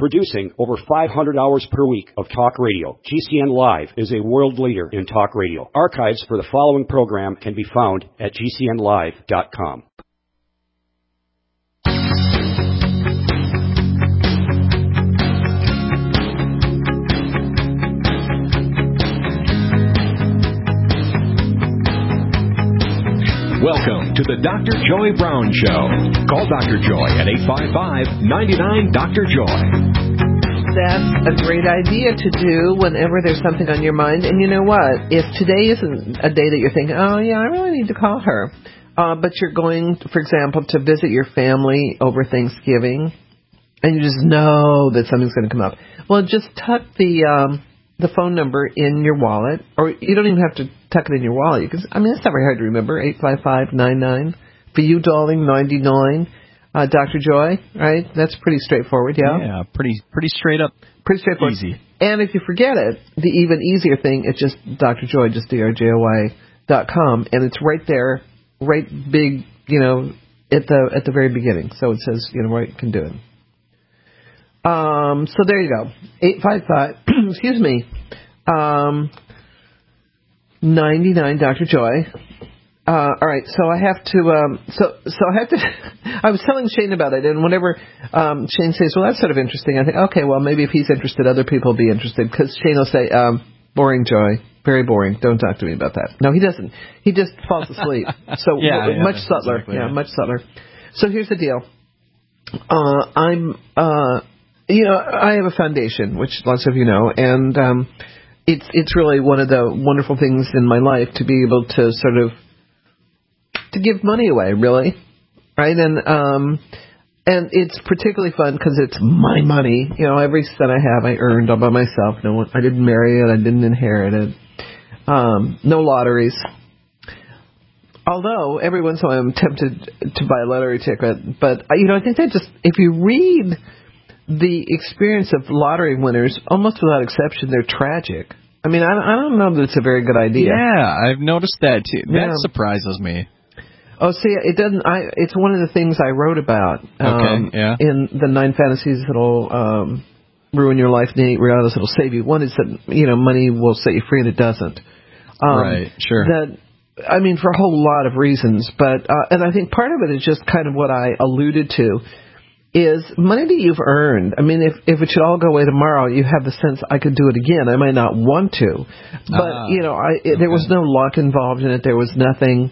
Producing over 500 hours per week of talk radio, GCN Live is a world leader in talk radio. Archives for the following program can be found at GCNlive.com. Welcome to the Dr. Joy Brown Show. Call Dr. Joy at 855-99-DR-JOY. That's a great idea to do whenever there's something on your mind. And you know what? If today isn't a day that you're thinking, oh, yeah, I really need to call her, but you're going, for example, to visit your family over Thanksgiving, and you just know that something's going to come up, well, just tuck the phone number in your wallet, or you don't even have to tuck it in your wallet. It's not very hard to remember, 855-99. For you, darling, 99. Dr. Joy, right? That's pretty straightforward, yeah? Yeah, pretty straight up. Pretty straightforward. Easy. And if you forget it, the even easier thing, it's just Dr. Joy, just DRJOY.com, and it's right there, right big, at the very beginning. So it says, where you can do it. So there you go. 855, excuse me, 99 Dr. Joy. All right, so I have to, I was telling Shane about it, and whenever Shane says, well, that's sort of interesting, I think, okay, well, maybe if he's interested, other people will be interested, because Shane will say, boring, Joy, very boring, don't talk to me about that. No, he doesn't. He just falls asleep. So much subtler. Exactly, much subtler. So here's the deal. I have a foundation, which lots of you know, and it's really one of the wonderful things in my life to be able to sort of to give money away, really, right? And it's particularly fun because it's my money. Every cent I have, I earned all by myself. I didn't marry it. I didn't inherit it. No lotteries. Although every once in a while I'm tempted to buy a lottery ticket, but I think that just if you read the experience of lottery winners, almost without exception, they're tragic. I don't know that it's a very good idea. Yeah, I've noticed that too. That surprises me. Oh, see, it doesn't. It's one of the things I wrote about. In the 9 fantasies that'll ruin your life, and 8 realities that'll save you. One is that money will set you free, and it doesn't. Right. Sure. For a whole lot of reasons, but and I think part of it is just kind of what I alluded to. Is money that you've earned. If it should all go away tomorrow, you have the sense I could do it again. I might not want to, but there was no luck involved in it. There was nothing,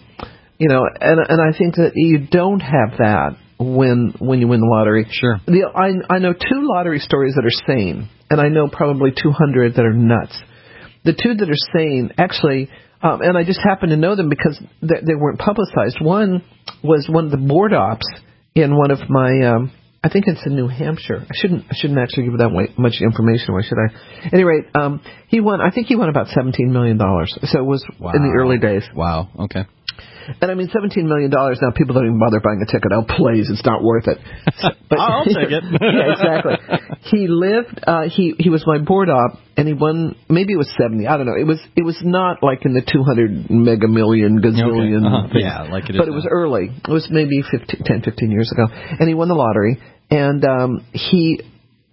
and I think that you don't have that when you win the lottery. Sure. I know 2 lottery stories that are sane, and I know probably 200 that are nuts. The 2 that are sane, actually, and I just happen to know them because they weren't publicized. One was one of the board ops in one of my. I think it's in New Hampshire. I shouldn't actually give that much information away, should I? At any rate, he won. I think he won about $17 million. So it was in the early days. Wow. Okay. And $17 million. Now people don't even bother buying a ticket. Oh, please, it's not worth it. But, I'll take it. Yeah, exactly. He lived. He was my board op, and he won. Maybe it was 70. I don't know. It was not like in the 200 mega million gazillion. Okay. Yeah, like it is. But it was early. It was maybe 10, 15 years ago, and he won the lottery. And he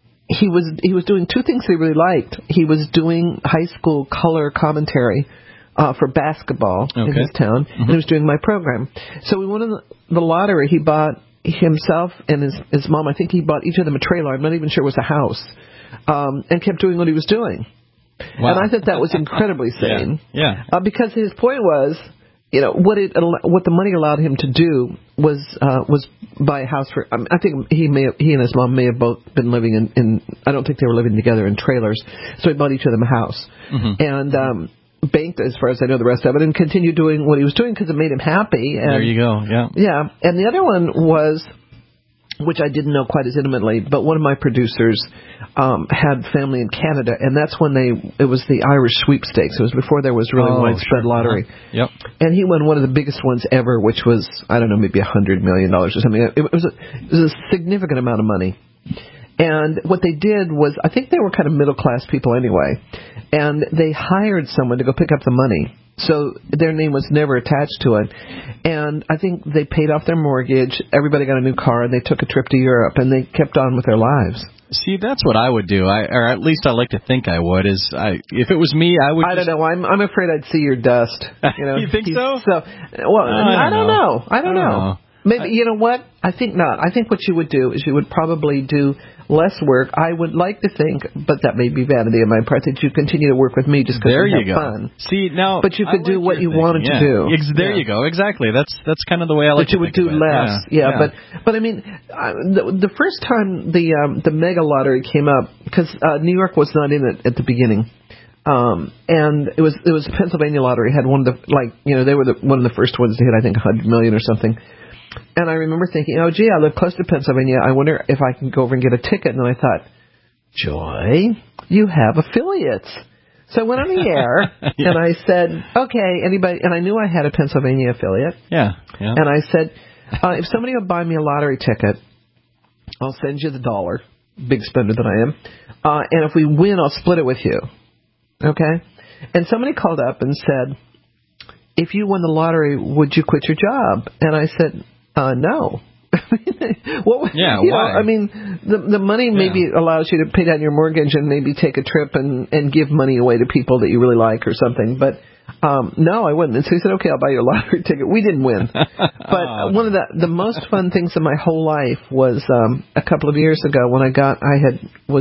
was doing 2 things he really liked. He was doing high school color commentary. For basketball in his town, and he was doing my program. So we won the lottery. He bought himself and his mom, I think he bought each of them a trailer. I'm not even sure it was a house, and kept doing what he was doing. Wow. And I thought that was incredibly sane. Yeah. Because his point was, what the money allowed him to do was buy a house for. I think he and his mom may have both been living in. I don't think they were living together in trailers. So he bought each of them a house, and. Banked, as far as I know, the rest of it, and continued doing what he was doing because it made him happy. And, there you go, yeah. Yeah, and the other one was, which I didn't know quite as intimately, but one of my producers had family in Canada, and that's when it was the Irish sweepstakes. It was before there was really widespread lottery. Yep. And he won one of the biggest ones ever, which was, I don't know, maybe $100 million or something. It was a significant amount of money. And what they did was, I think they were kind of middle-class people anyway, and they hired someone to go pick up the money So their name was never attached to it. And I think they paid off their mortgage, everybody got a new car, and they took a trip to Europe, and they kept on with their lives. See, that's what I would do. Or at least I like to think I would. If it was me, I would. I don't know. I'm afraid I'd see your dust. You think so? I don't know. I don't know. Maybe, you know what? I think not. I think what you would do is you would probably do less work. I would like to think, but that may be vanity on my part, that you continue to work with me just because you have fun. See, now, but you could do what you wanted to do. There you go. Exactly. That's kind of the way I like to think. But you would do less. Yeah. But I mean, the first time the mega lottery came up, because New York was not in it at the beginning. And it was the Pennsylvania lottery had one of the, they were one of the first ones to hit, I think, $100 million or something. And I remember thinking, oh, gee, I live close to Pennsylvania. I wonder if I can go over and get a ticket. And then I thought, Joy, you have affiliates. So I went on the air, and I said, okay, anybody, and I knew I had a Pennsylvania affiliate. Yeah. And I said, if somebody will buy me a lottery ticket, I'll send you the $1, big spender that I am. And if we win, I'll split it with you. Okay? And somebody called up and said, if you won the lottery, would you quit your job? And I said, no. Why? I mean, the money maybe allows you to pay down your mortgage and maybe take a trip and give money away to people that you really like or something. But no, I wouldn't. And so he said, okay, I'll buy you a lottery ticket. We didn't win. But one of the most fun things in my whole life was a couple of years ago when I got a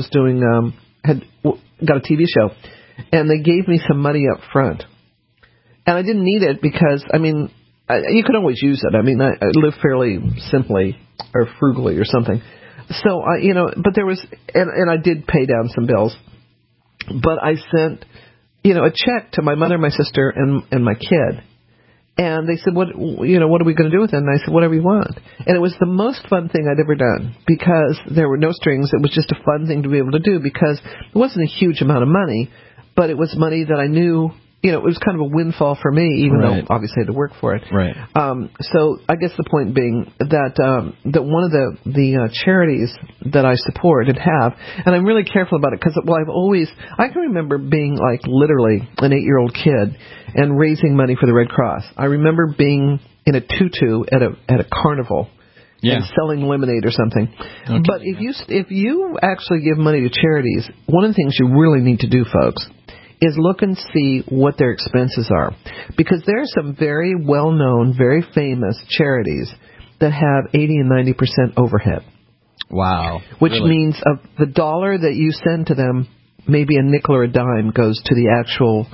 TV show, and they gave me some money up front. And I didn't need it because, I mean, you could always use it. I mean, I live fairly simply or frugally or something. So, but there was, and I did pay down some bills. But I sent, a check to my mother, my sister, and my kid. And they said, what are we going to do with it? And I said, whatever you want. And it was the most fun thing I'd ever done because there were no strings. It was just a fun thing to be able to do because it wasn't a huge amount of money, but it was money that I knew, it was kind of a windfall for me, even though obviously I had to work for it. Right. So I guess the point being that one of the charities that I support and have, and I'm really careful about it because, I can remember being like literally an 8-year-old kid and raising money for the Red Cross. I remember being in a tutu at a carnival. And selling lemonade or something. Okay. But if you actually give money to charities, one of the things you really need to do, folks, is look and see what their expenses are. Because there are some very well-known, very famous charities that have 80 and 90% overhead. Wow. Which means of the $1 that you send to them, maybe a nickel or a dime goes to the actual...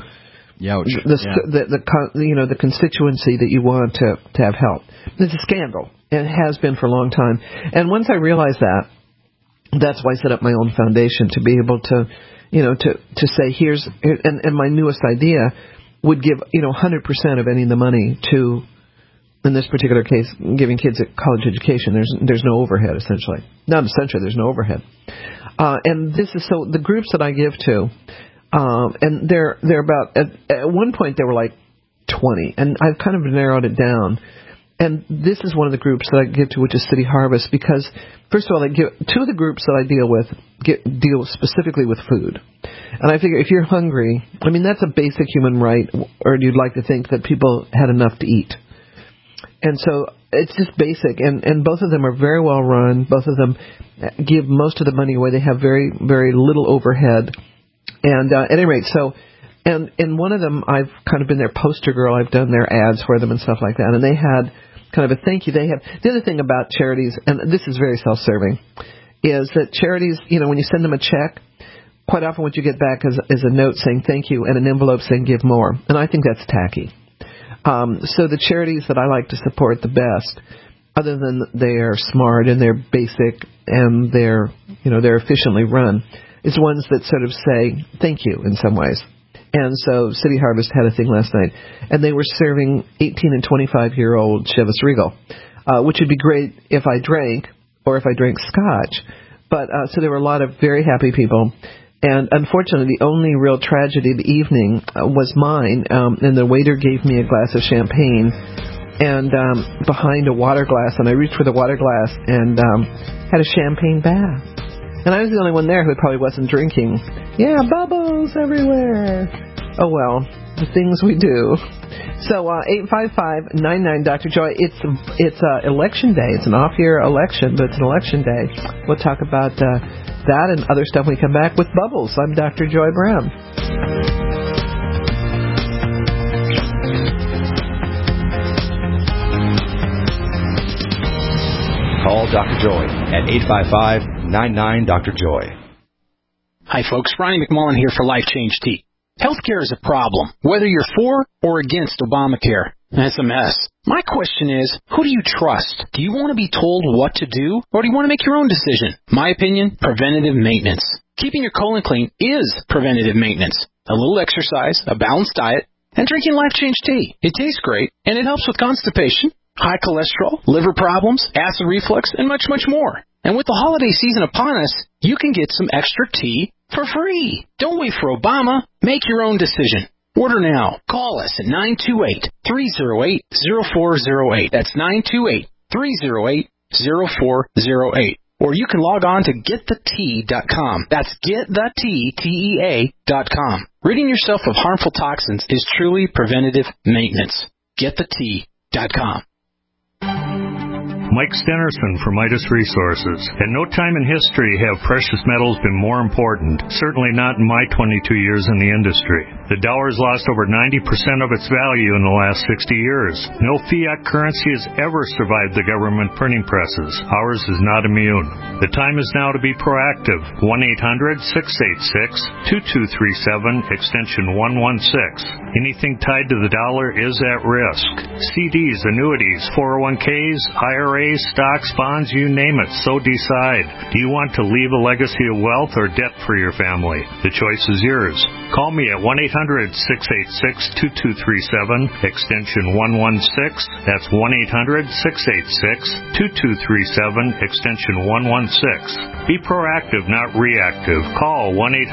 The constituency that you want to have help. It's a scandal. And it has been for a long time. And once I realized that, that's why I set up my own foundation to be able to, to say and my newest idea would give, 100% of any of the money to, in this particular case, giving kids a college education. There's no overhead, essentially. Not essentially, there's no overhead. And this is the groups that I give to, and they're about, at one point they were like 20, and I've kind of narrowed it down. And this is one of the groups that I give to, which is City Harvest, because, first of all, two of the groups that I deal with deal specifically with food. And I figure if you're hungry, I mean, that's a basic human right, or you'd like to think that people had enough to eat. And so it's just basic. And both of them are very well run. Both of them give most of the money away. They have very, very little overhead. And at any rate, and in one of them, I've kind of been their poster girl. I've done their ads for them and stuff like that. And they had kind of a thank you. The other thing about charities, and this is very self-serving, is that charities, when you send them a check, quite often what you get back is a note saying thank you and an envelope saying give more. And I think that's tacky. So the charities that I like to support the best, other than they are smart and they're basic and they're efficiently run, is ones that sort of say thank you in some ways. And so City Harvest had a thing last night, and they were serving 18 and 25-year-old Chivas Regal, which would be great if I drank or if I drank scotch. But so there were a lot of very happy people. And unfortunately, the only real tragedy of the evening was mine, and the waiter gave me a glass of champagne and behind a water glass, and I reached for the water glass and had a champagne bath. And I was the only one there who probably wasn't drinking. Yeah, bubbles everywhere. Oh, well, the things we do. So 855-99 Dr. Joy. It's election day. It's an off-year election, but it's an election day. We'll talk about that and other stuff when we come back with Bubbles. I'm Dr. Joy Brown. Call Dr. Joy at 855-99-DR-JOY. Hi, folks. Ronnie McMullen here for Life Change Tea. Healthcare is a problem, whether you're for or against Obamacare. It's a mess. My question is, who do you trust? Do you want to be told what to do, or do you want to make your own decision? My opinion, preventative maintenance. Keeping your colon clean is preventative maintenance. A little exercise, a balanced diet, and drinking Life Change Tea. It tastes great, and it helps with constipation, high cholesterol, liver problems, acid reflux, and much, much more. And with the holiday season upon us, you can get some extra tea for free. Don't wait for Obama. Make your own decision. Order now. Call us at 928-308-0408. That's 928-308-0408. Or you can log on to getthetea.com. That's getthetea.com. Ridding yourself of harmful toxins is truly preventative maintenance. Getthetea.com. Mike Stenerson from Midas Resources. At no time in history have precious metals been more important, certainly not in my 22 years in the industry. The dollar has lost over 90% of its value in the last 60 years. No fiat currency has ever survived the government printing presses. Ours is not immune. The time is now to be proactive. 1-800-686-2237, extension 116. Anything tied to the dollar is at risk. CDs, annuities, 401ks, IRAs, stocks, bonds, you name it, so decide. Do you want to leave a legacy of wealth or debt for your family? The choice is yours. Call me at 1-800-686-2237, extension 116. That's 1-800-686-2237, extension 116. Be proactive, not reactive. Call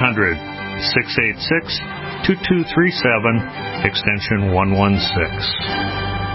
1-800-686-2237, extension 116.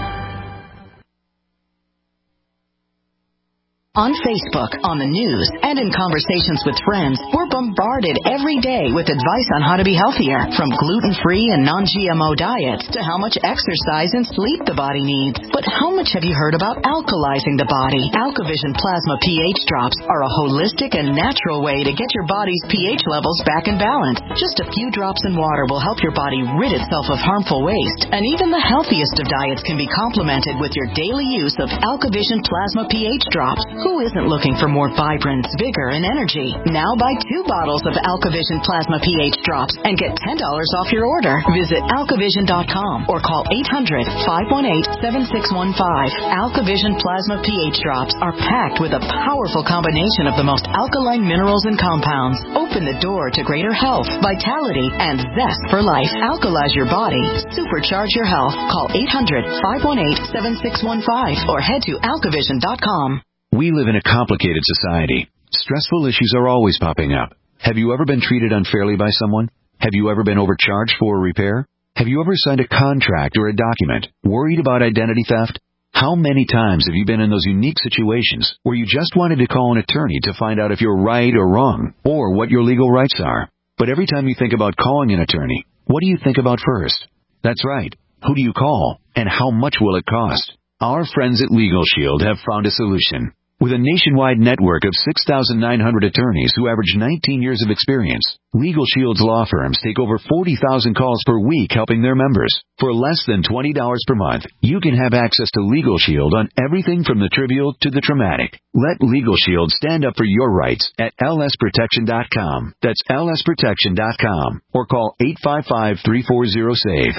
On Facebook, on the news, and in conversations with friends, we're bombarded every day with advice on how to be healthier, from gluten-free and non-GMO diets to how much exercise and sleep the body needs. But how much have you heard about alkalizing the body? AlkaVision Plasma pH drops are a holistic and natural way to get your body's pH levels back in balance. Just a few drops in water will help your body rid itself of harmful waste, and even the healthiest of diets can be complemented with your daily use of AlkaVision Plasma pH drops. Who isn't looking for more vibrance, vigor, and energy? Now buy 2 bottles of AlkaVision Plasma pH drops and get $10 off your order. Visit alkavision.com or call 800-518-7615. AlkaVision Plasma pH drops are packed with a powerful combination of the most alkaline minerals and compounds. Open the door to greater health, vitality, and zest for life. Alkalize your body. Supercharge your health. Call 800-518-7615 or head to alkavision.com. We live in a complicated society. Stressful issues are always popping up. Have you ever been treated unfairly by someone? Have you ever been overcharged for a repair? Have you ever signed a contract or a document worried about identity theft? How many times have you been in those unique situations where you just wanted to call an attorney to find out if you're right or wrong, or what your legal rights are? But every time you think about calling an attorney, what do you think about first? That's right. Who do you call, and how much will it cost? Our friends at Legal Shield have found a solution. With a nationwide network of 6,900 attorneys who average 19 years of experience, Legal Shield's law firms take over 40,000 calls per week helping their members. For less than $20 per month, you can have access to Legal Shield on everything from the trivial to the traumatic. Let Legal Shield stand up for your rights at lsprotection.com. That's lsprotection.com. Or call 855-340-SAVE,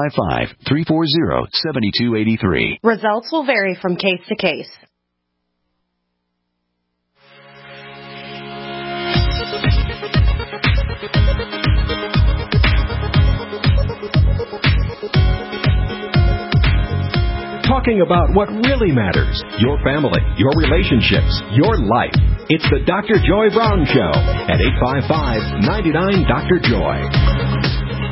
855-340-7283. Results will vary from case to case. Talking about what really matters, your family, your relationships, your life. It's the Dr. Joy Brown Show at 855-99-DR-JOY.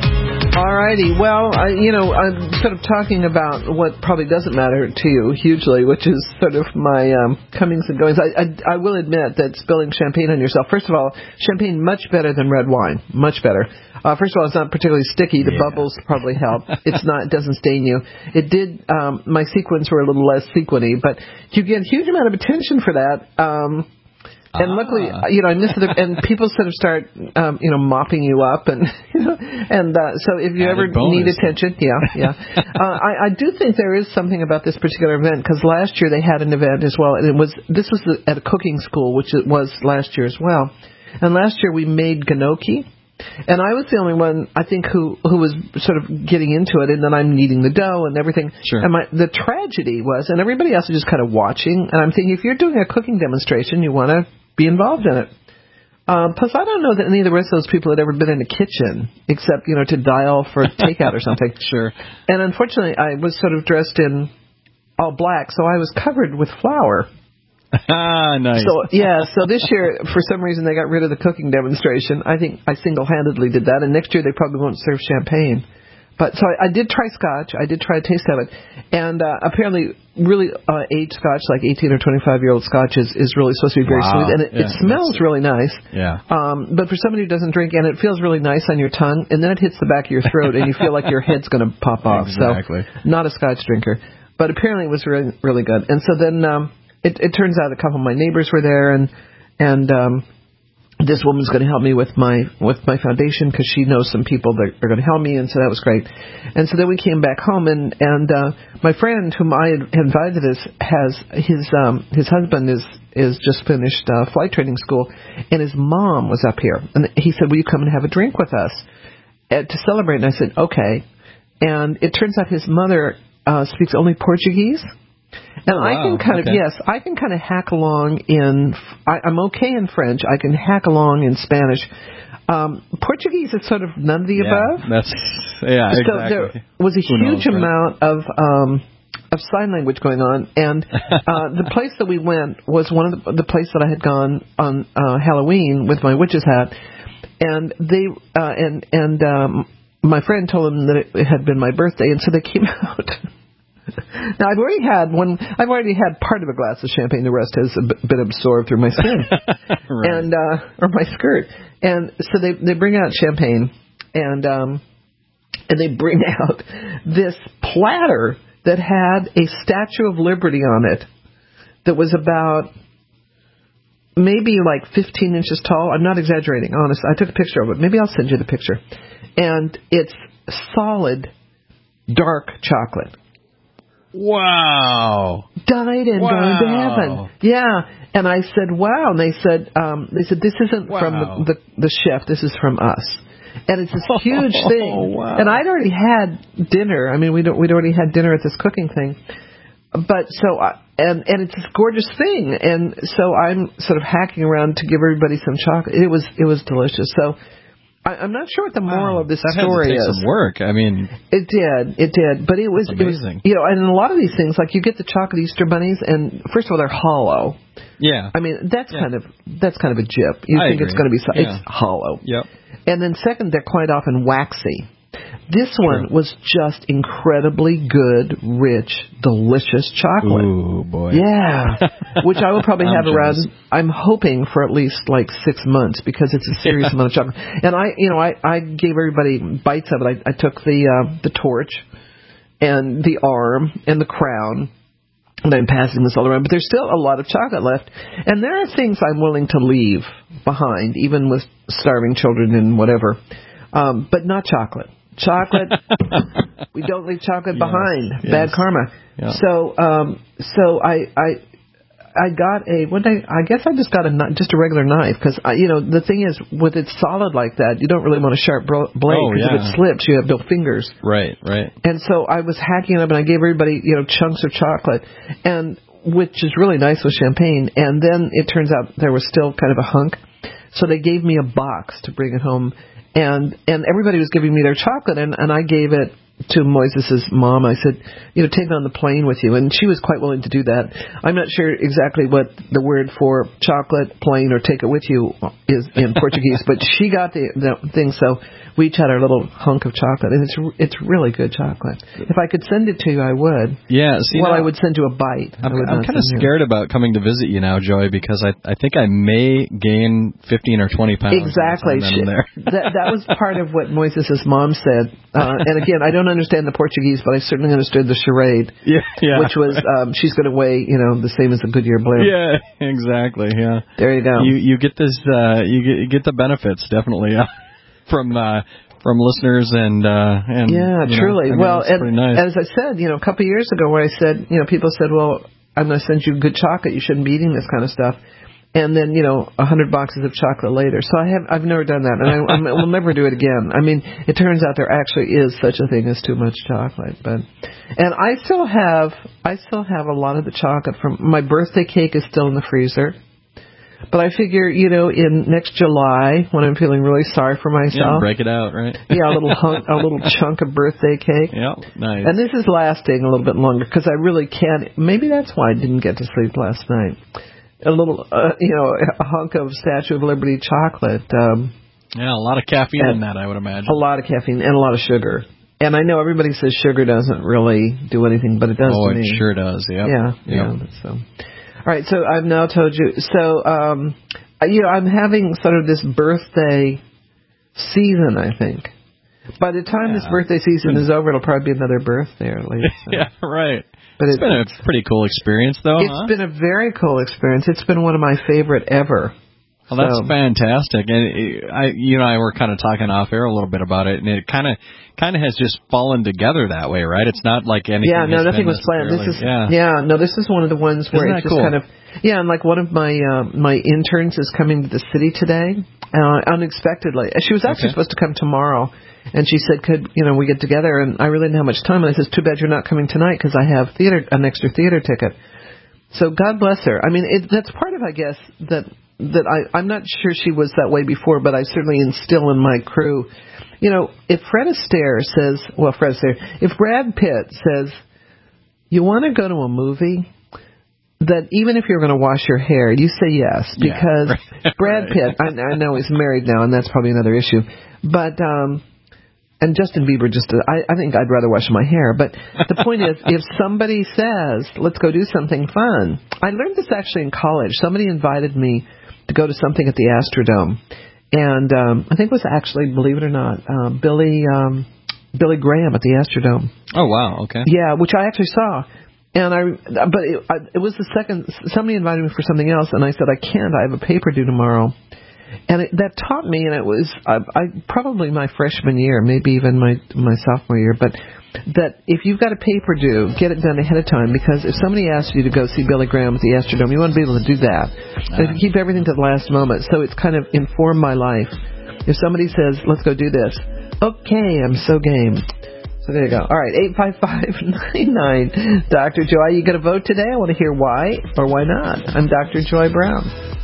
All righty. Well, I'm sort of talking about what probably doesn't matter to you hugely, which is sort of my comings and goings. I will admit that spilling champagne on yourself, first of all, champagne much better than red wine. Much better. First of all, it's not particularly sticky. The bubbles probably help. It doesn't stain you. It did, my sequins were a little less sequiny, but you get a huge amount of attention for that. And luckily, I missed it, and people sort of start, mopping you up, and so if you ever need attention, I do think there is something about this particular event, because last year they had an event as well, and this was at a cooking school, which it was last year as well, and last year we made gnocchi. And I was the only one, I think, who was sort of getting into it, and then I'm kneading the dough and everything. Sure. And the tragedy was, and everybody else was just kind of watching, and I'm thinking, if you're doing a cooking demonstration, you want to be involved in it. Plus, I don't know that any of the rest of those people had ever been in a kitchen, except, to dial for takeout or something. Sure. And unfortunately, I was sort of dressed in all black, so I was covered with flour. Nice. So this year, for some reason, they got rid of the cooking demonstration. I think I single-handedly did that, and next year they probably won't serve champagne. But so I did try scotch. I did try a taste of it, and apparently, really aged scotch, like 18 or 25-year-old scotch, is really supposed to be very smooth, and it smells really nice. Yeah. But for somebody who doesn't drink, and it feels really nice on your tongue, and then it hits the back of your throat, and you feel like your head's going to pop off. Exactly. So, not a scotch drinker, but apparently it was really, really good. And so then. It turns out a couple of my neighbors were there, and this woman's going to help me with my foundation, because she knows some people that are going to help me, and so that was great. And so then we came back home, and my friend whom I had invited has his husband is just finished flight training school, and his mom was up here, and he said, "Will you come and have a drink with us to celebrate?" And I said, "Okay." And it turns out his mother speaks only Portuguese. And I can kind of hack along I'm okay in French. I can hack along in Spanish. Portuguese is sort of none of the above. Exactly. So there was a huge amount of sign language going on, and the place that we went was one of the place that I had gone on Halloween with my witch's hat, and they my friend told them that it had been my birthday, and so they came out. Now, I've already had part of a glass of champagne. The rest has been absorbed through my skin, right. and or my skirt. And so they bring out champagne, and they bring out this platter that had a Statue of Liberty on it that was about maybe like 15 inches tall. I'm not exaggerating, honest. I took a picture of it. Maybe I'll send you the picture. And it's solid, dark chocolate. Wow. Died and gone to heaven. Yeah. And I said, wow. And they said this isn't from the chef. This is from us. And it's this huge thing. Wow. And I'd already had dinner. I mean, we'd already had dinner at this cooking thing. But so, and it's this gorgeous thing. And so I'm sort of hacking around to give everybody some chocolate. It was delicious. So I'm not sure what the moral of this story is. That had to take some work. I mean, it did, but it was amazing. And a lot of these things, like you get the chocolate Easter bunnies, and first of all, they're hollow. Yeah. I mean, that's kind of a jip. You think it's going to be it's hollow. Yep. And then second, they're quite often waxy. This one was just incredibly good, rich, delicious chocolate. Ooh, boy. Yeah. Which I will probably have around, I'm hoping, for at least like 6 months, because it's a serious amount of chocolate. And I gave everybody bites of it. I took the torch and the arm and the crown, and I'm passing this all around. But there's still a lot of chocolate left. And there are things I'm willing to leave behind, even with starving children and whatever. But not chocolate. Chocolate, we don't leave chocolate behind. Yes. Bad karma. Yeah. So I got I guess I just got just a regular knife, because the thing is, with it solid like that, you don't really want a sharp blade, because if it slips, you have no fingers. Right. And so I was hacking it up, and I gave everybody chunks of chocolate, and which is really nice with champagne. And then it turns out there was still kind of a hunk, so they gave me a box to bring it home. And everybody was giving me their chocolate, and I gave it to Moises' mom, I said, take it on the plane with you. And she was quite willing to do that. I'm not sure exactly what the word for chocolate, plane, or take it with you is in Portuguese, but she got the thing. So we each had our little hunk of chocolate, and it's really good chocolate. If I could send it to you, I would. Yeah. I would send you a bite. I'm kind of scared about coming to visit you now, Joy, because I think I may gain 15 or 20 pounds. Exactly. That was part of what Moises' mom said. And again, I don't understand the Portuguese, but I certainly understood the charade. Yeah. Which was she's going to weigh, the same as a Goodyear Blue. Yeah, exactly. Yeah. There you go. You get this. You get the benefits definitely from listeners and truly. Pretty nice. As I said, a couple of years ago, where I said, people said, well, I'm going to send you good chocolate. You shouldn't be eating this kind of stuff. And then, 100 boxes of chocolate later. So I've never done that, and I will never do it again. I mean, it turns out there actually is such a thing as too much chocolate. And I still have a lot of the chocolate from my birthday cake is still in the freezer. But I figure, in next July, when I'm feeling really sorry for myself, break it out, right? Yeah, a little chunk of birthday cake. Yeah, nice. And this is lasting a little bit longer because I really can't. Maybe that's why I didn't get to sleep last night. A little, a hunk of Statue of Liberty chocolate. A lot of caffeine in that, I would imagine. A lot of caffeine and a lot of sugar. And I know everybody says sugar doesn't really do anything, but it does to me. Oh, it sure does, yep. Yeah. So, all right, so I've now told you. So, I'm having sort of this birthday season, I think. By the time this birthday season is over, it'll probably be another birthday at least. So. Yeah, right. But it's been a pretty cool experience, though. It's been a very cool experience. It's been one of my favorite ever. Well, that's fantastic. And you and I were kind of talking off air a little bit about it, and it kind of has just fallen together that way, right? It's not like anything. Yeah, no, nothing was planned. This is one of the ones where it's just kind of and like one of my interns is coming to the city today, unexpectedly. She was actually supposed to come tomorrow. And she said, could, we get together? And I really didn't have much time. And I said, too bad you're not coming tonight because I have an extra theater ticket. So God bless her. I mean, that's part of, I guess, that I'm not sure she was that way before, but I certainly instill in my crew. If Fred Astaire says, if Brad Pitt says, you want to go to a movie, that even if you're going to wash your hair, you say yes. Because Brad Pitt, I know he's married now, and that's probably another issue. But, and Justin Bieber I think I'd rather wash my hair. But the point is, if somebody says, let's go do something fun. I learned this actually in college. Somebody invited me to go to something at the Astrodome. And I think it was actually, believe it or not, Billy Graham at the Astrodome. Oh, wow. Okay. Yeah, which I actually saw. And it was the second, somebody invited me for something else, and I said, I can't, I have a paper due tomorrow. And that taught me, and it was probably my freshman year, maybe even my sophomore year, but that if you've got a paper due, get it done ahead of time, because if somebody asks you to go see Billy Graham at the Astrodome, you want to be able to do that. And if you keep everything to the last moment, so it's kind of informed my life. If somebody says, let's go do this, okay, I'm so game. So there you go. All right, 855-99. Dr. Joy, you going to vote today? I want to hear why or why not. I'm Dr. Joy Brown.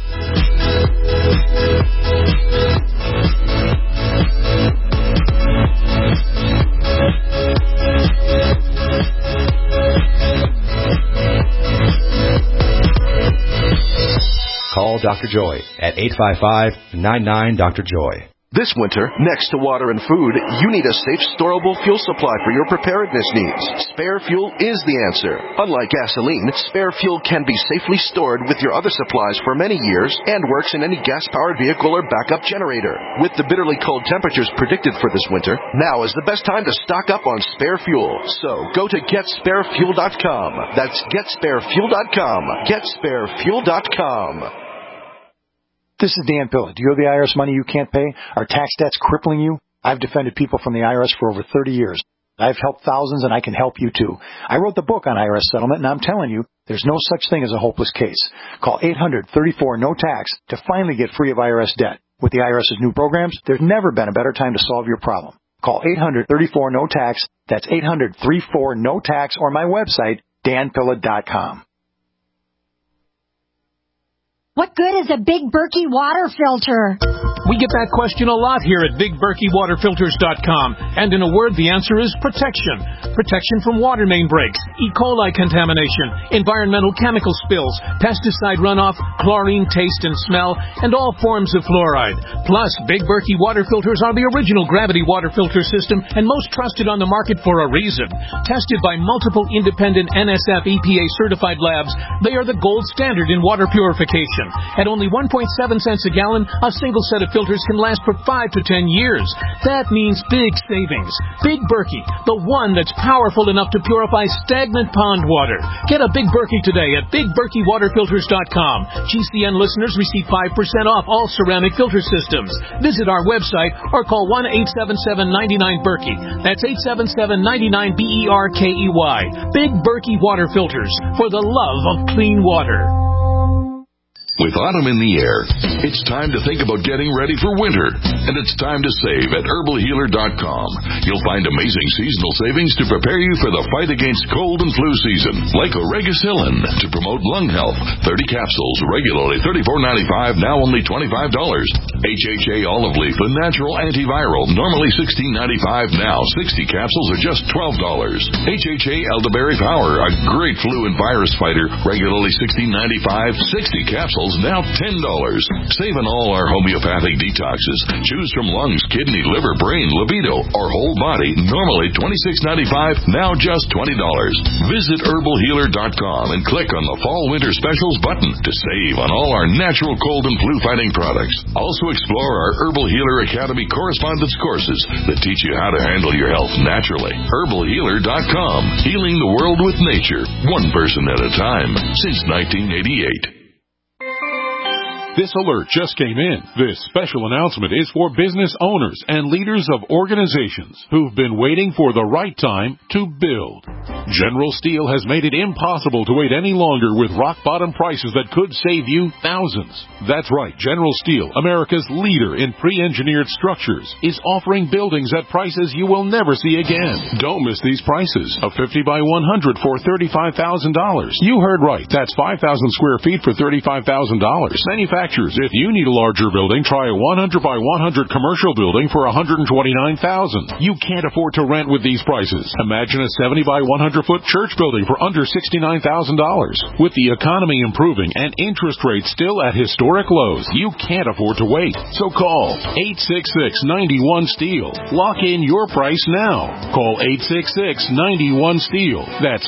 Call Dr. Joy at 855-99-DR-JOY. This winter, next to water and food, you need a safe, storable fuel supply for your preparedness needs. Spare Fuel is the answer. Unlike gasoline, Spare Fuel can be safely stored with your other supplies for many years and works in any gas-powered vehicle or backup generator. With the bitterly cold temperatures predicted for this winter, now is the best time to stock up on Spare Fuel. So go to GetSpareFuel.com. That's GetSpareFuel.com. GetSpareFuel.com. This is Dan Pilla. Do you owe the IRS money you can't pay? Are tax debts crippling you? I've defended people from the IRS for over 30 years. I've helped thousands, and I can help you, too. I wrote the book on IRS settlement, and I'm telling you, there's no such thing as a hopeless case. Call 800-34-NO-TAX to finally get free of IRS debt. With the IRS's new programs, there's never been a better time to solve your problem. Call 800-34-NO-TAX. That's 800-34-NO-TAX, or my website, danpilla.com. What good is a big Berkey water filter? We get that question a lot here at BigBerkeyWaterFilters.com. And in a word, the answer is protection. Protection from water main breaks, E. coli contamination, environmental chemical spills, pesticide runoff, chlorine taste and smell, and all forms of fluoride. Plus, Big Berkey water filters are the original gravity water filter system and most trusted on the market for a reason. Tested by multiple independent NSF EPA certified labs, they are the gold standard in water purification. At only 1.7 cents a gallon, a single set of filters can last for 5 to 10 years. That means big savings. Big Berkey, the one that's powerful enough to purify stagnant pond water. Get a Big Berkey today at BigBerkeyWaterFilters.com. GCN listeners receive 5% off all ceramic filter systems. Visit our website or call 1-877-99-BERKEY. That's 877-99-BERKEY. Big Berkey Water Filters, for the love of clean water. With autumn in the air, it's time to think about getting ready for winter. And it's time to save at HerbalHealer.com. You'll find amazing seasonal savings to prepare you for the fight against cold and flu season. Like Oregacillin to promote lung health. 30 capsules, regularly $34.95, now only $25. HHA olive leaf, a natural antiviral, normally $16.95, now 60 capsules are just $12. HHA elderberry power, a great flu and virus fighter, regularly $16.95, 60 capsules now $10. Save on all our homeopathic detoxes. Choose from lungs, kidney, liver, brain, libido, or whole body. Normally $26.95, now just $20. Visit HerbalHealer.com and click on the Fall Winter Specials button to save on all our natural cold and flu fighting products. Also explore our Herbal Healer Academy correspondence courses that teach you how to handle your health naturally. HerbalHealer.com. Healing the world with nature, one person at a time, since 1988. This alert just came in. This special announcement is for business owners and leaders of organizations who've been waiting for the right time to build. General Steel has made it impossible to wait any longer with rock-bottom prices that could save you thousands. That's right, General Steel, America's leader in pre-engineered structures, is offering buildings at prices you will never see again. Don't miss these prices. A 50 by 100 for $35,000. You heard right. That's 5,000 square feet for $35,000. Manufacturers, if you need a larger building, try a 100 by 100 commercial building for $129,000. You can't afford to rent with these prices. Imagine a 70 by 100-foot church building for under $69,000. With the economy improving and interest rates still at historic lows, you can't afford to wait. So call 866-91-STEEL. Lock in your price now. Call 866-91-STEEL. That's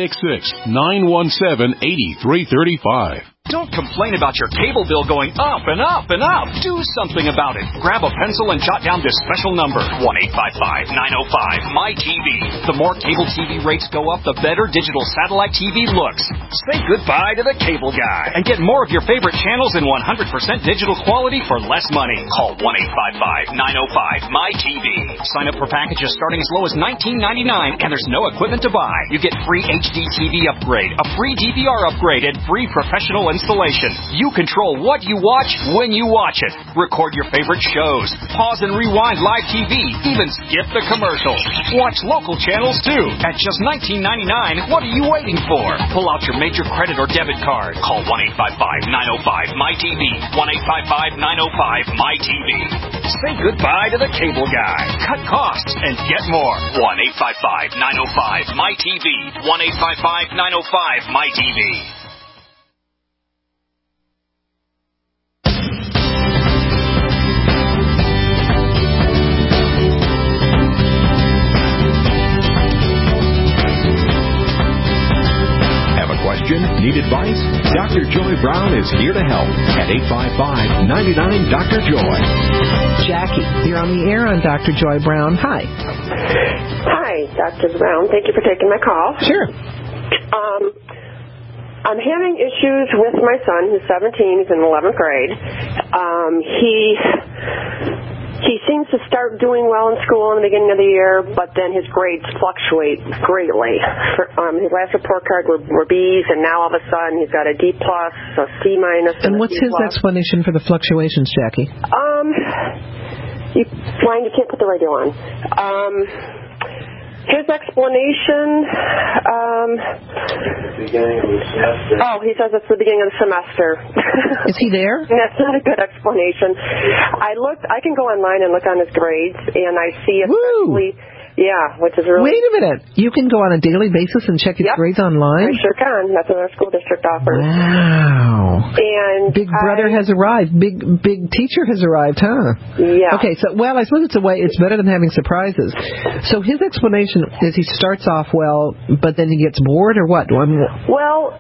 866-917-8335. Don't complain about your cable bill going up and up and up. Do something about it. Grab a pencil and jot down this special number, 1-855-905-MyTV. The more cable TV rates go up, the better digital satellite TV looks. Say goodbye to the cable guy and get more of your favorite channels in 100% digital quality for less money. Call 1-855-905-MyTV. Sign up for packages starting as low as $19.99, and there's no equipment to buy. You get free HD TV upgrade, a free DVR upgrade, and free professional installation. You control what you watch when you watch it. Record your favorite shows. Pause and rewind live TV. Even skip the commercials. Watch local channels too. At just $19.99, what are you waiting for? Pull out your major credit or debit card. Call 1-855-905-MyTV. 1-855-905-MyTV. Say goodbye to the cable guy. Cut costs and get more. 1-855-905-MyTV. 1-855-905-MyTV. Need advice? Dr. Joy Brown is here to help at 855-99-DR-JOY. Jackie, you're on the air on Dr. Joy Brown. Hi. Hi, Dr. Brown. Thank you for taking my call. Sure. I'm having issues with my son, who's 17. He's in 11th grade. He seems to start doing well in school in the beginning of the year, but then his grades fluctuate greatly. His last report card were B's, and now all of a sudden he's got a D+, a C-. And what's his explanation for the fluctuations, Jackie? You can't put the radio on. His explanation, he says it's the beginning of the semester. Is he there? That's not a good explanation. I can go online and look on his grades, and I see especially... Yeah, which is really... Wait a minute. You can go on a daily basis and check his grades online? I sure can. That's what our school district offers. Wow. And Big brother has arrived. Big teacher has arrived, huh? Yeah. Okay, so, I suppose it's a way, it's better than having surprises. So his explanation is he starts off well, but then he gets bored, or what? Well...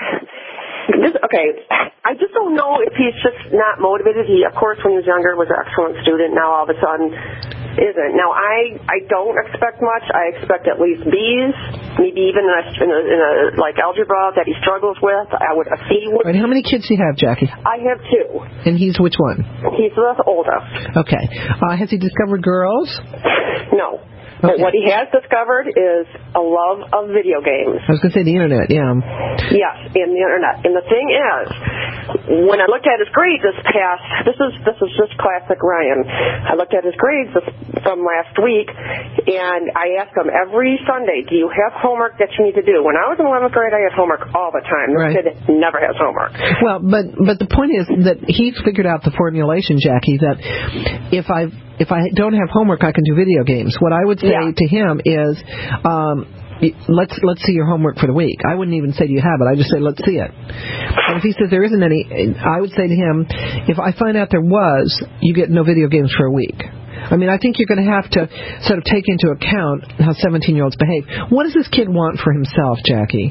I just don't know if he's just not motivated. He, of course, when he was younger, was an excellent student. Now, all of a sudden, isn't. Now, I don't expect much. I expect at least B's, maybe even in a like algebra that he struggles with. A C would. Right, how many kids do you have, Jackie? I have 2. And he's which one? He's the oldest. Okay. Has he discovered girls? No. But what he has discovered is a love of video games. I was going to say the Internet, yeah. Yes, in the Internet. And the thing is, when I looked at his grades this is just classic Ryan. I looked at his grades from last week, and I asked him every Sunday, do you have homework that you need to do? When I was in 11th grade, I had homework all the time. This kid never has homework. Well, but the point is that he's figured out the formulation, Jackie, that if I don't have homework, I can do video games. What I would say to him is, let's see your homework for the week. I wouldn't even say, do you have it? I just say, let's see it. And if he says there isn't any, I would say to him, if I find out there was, you get no video games for a week. I mean, I think you're going to have to sort of take into account how 17-year-olds behave. What does this kid want for himself, Jackie?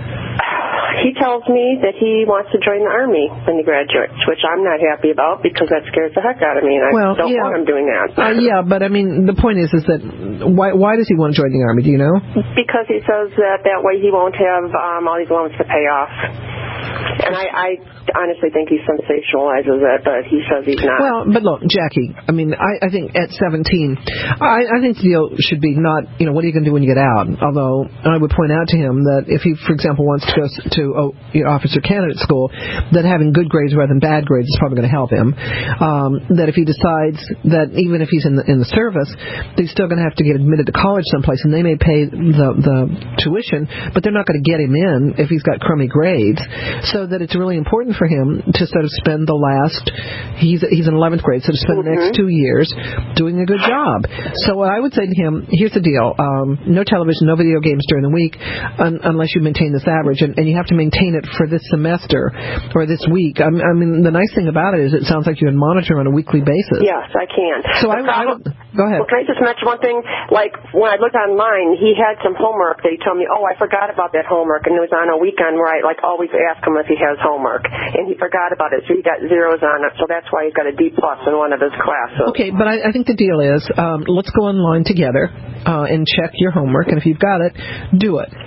He tells me that he wants to join the Army when he graduates, which I'm not happy about because that scares the heck out of me, and I don't want him doing that. But I mean, the point is that why does he want to join the Army? Do you know? Because he says that way he won't have all these loans to pay off. And I honestly think he sensationalizes it, but he says he's not. Well, but look, Jackie, I mean, I think at 17, I think the deal should be not, what are you going to do when you get out? Although I would point out to him that if he, for example, wants to go to officer candidate school, that having good grades rather than bad grades is probably going to help him. That if he decides that even if he's in the service, he's still going to have to get admitted to college someplace, and they may pay the tuition, but they're not going to get him in if he's got crummy grades. So that it's really important for him to sort of spend he's in 11th grade, so to spend the next 2 years doing a good job. So what I would say to him, here's the deal, no television, no video games during the week unless you maintain this average, and you have to maintain it for this semester or this week. I mean, the nice thing about it is it sounds like you can monitor on a weekly basis. Yes, I can. So I would go ahead. Well, can I just mention one thing? Like, when I looked online, he had some homework that he told me, I forgot about that homework, and it was on a weekend where I always ask him if he has homework, and he forgot about it, so he got zeros on it, so that's why he's got a D+ in one of his classes. Okay, but I think the deal is, let's go online together and check your homework, and if you've got it, do it.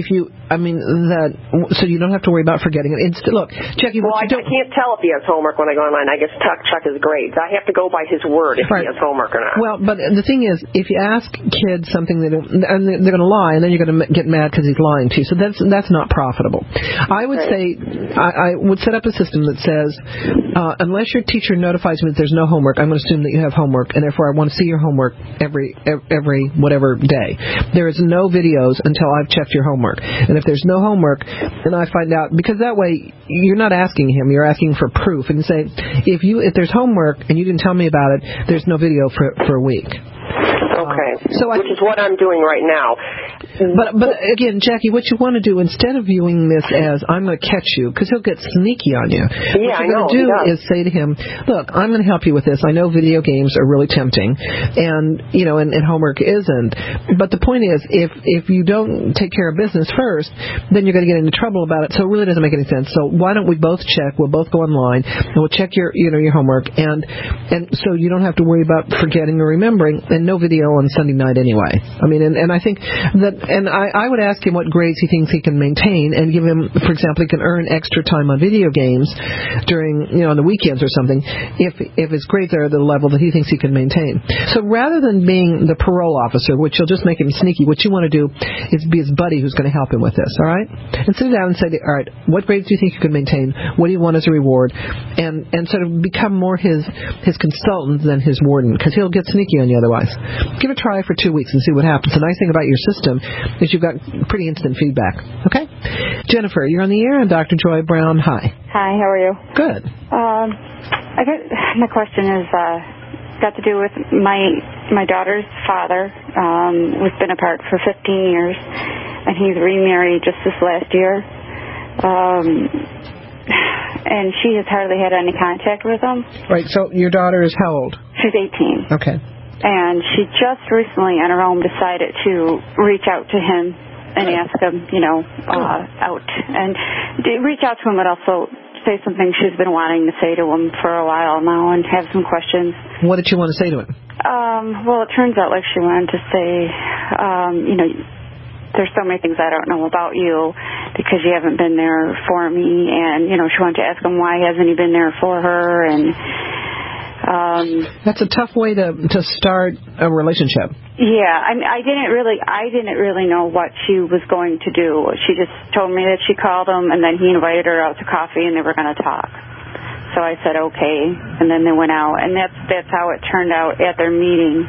So you don't have to worry about forgetting it. Look, Jackie, I can't tell if he has homework when I go online. I just check his grades. I have to go by his word if he has homework or not. Well, but the thing is, if you ask kids something, and they're going to lie, and then you're going to get mad because he's lying to you. So that's not profitable. I would say I would set up a system that says, unless your teacher notifies me that there's no homework, I'm going to assume that you have homework, and therefore I want to see your homework every whatever day. There is no videos until I've checked your homework. And if there's no homework, then I find out, because that way you're not asking him, you're asking for proof, and you say, if there's homework and you didn't tell me about it, there's no video for a week. Okay, which is what I'm doing right now. But again, Jackie, what you want to do, instead of viewing this as I'm going to catch you, because he'll get sneaky on you, what you're going to do is say to him, look, I'm going to help you with this. I know video games are really tempting, and homework isn't. But the point is, if you don't take care of business first, then you're going to get into trouble about it. So it really doesn't make any sense. So why don't we both check? We'll both go online and we'll check your homework, and so you don't have to worry about forgetting or remembering, and no video on Sunday night anyway. I mean, and I think that And I would ask him what grades he thinks he can maintain, and give him, for example, he can earn extra time on video games during, on the weekends or something, if his grades are at the level that he thinks he can maintain. So rather than being the parole officer, which will just make him sneaky, what you want to do is be his buddy who's going to help him with this, all right? And sit down and say, all right, what grades do you think you can maintain? What do you want as a reward? And sort of become more his consultant than his warden, because he'll get sneaky on you otherwise. Give it a try for 2 weeks and see what happens. The nice thing about your system is you've got pretty instant feedback. Okay? Jennifer, you're on the air, and Dr. Joy Brown. Hi. Hi, how are you? Good. My question is got to do with my daughter's father. We've been apart for 15 years, and he's remarried just this last year. And she has hardly had any contact with him. Right, so your daughter is how old? She's 18. Okay. And she just recently on her own decided to reach out to him and ask him, out. And reach out to him, but also say something she's been wanting to say to him for a while now and have some questions. What did you want to say to him? Well, it turns out like she wanted to say, there's so many things I don't know about you because you haven't been there for me. And, she wanted to ask him why hasn't he been there for her. And that's a tough way to start a relationship. Yeah, I didn't really know what she was going to do. She just told me that she called him, and then he invited her out to coffee, and they were going to talk. So I said okay, and then they went out, and that's how it turned out at their meeting.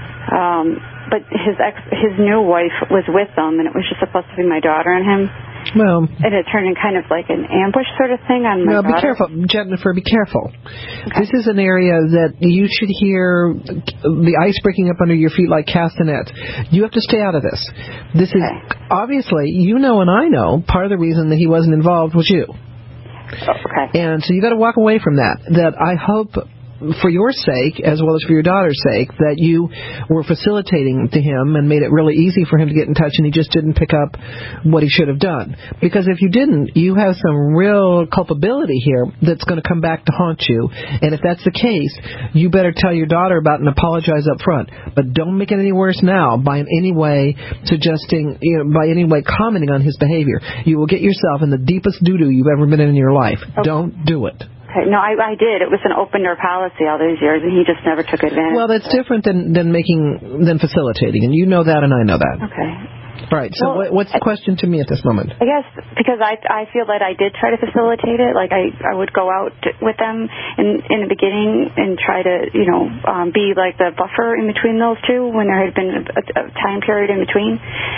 But his new wife was with them, and it was just supposed to be my daughter and him. Well, and it turned in kind of like an ambush sort of thing on my daughter. Be careful, Jennifer, be careful. Okay. This is an area that you should hear the ice breaking up under your feet like castanets. You have to stay out of this. This is, obviously, and I know, part of the reason that he wasn't involved was you. Okay. And so you got to walk away from that. That I hope, for your sake, as well as for your daughter's sake, that you were facilitating to him and made it really easy for him to get in touch, and he just didn't pick up what he should have done. Because if you didn't, you have some real culpability here that's going to come back to haunt you. And if that's the case, you better tell your daughter about it and apologize up front. But don't make it any worse now by in any way suggesting, by any way commenting on his behavior. You will get yourself in the deepest doo-doo you've ever been in your life. Okay. Don't do it. Okay. No, I did. It was an open door policy all those years, and he just never took advantage. Well, that's different than facilitating, and you know that, and I know that. Okay. All right. So what's the question to me at this moment? I guess because I feel that I did try to facilitate it. Like I would go out with them in the beginning and try to be like the buffer in between those two when there had been a time period in between.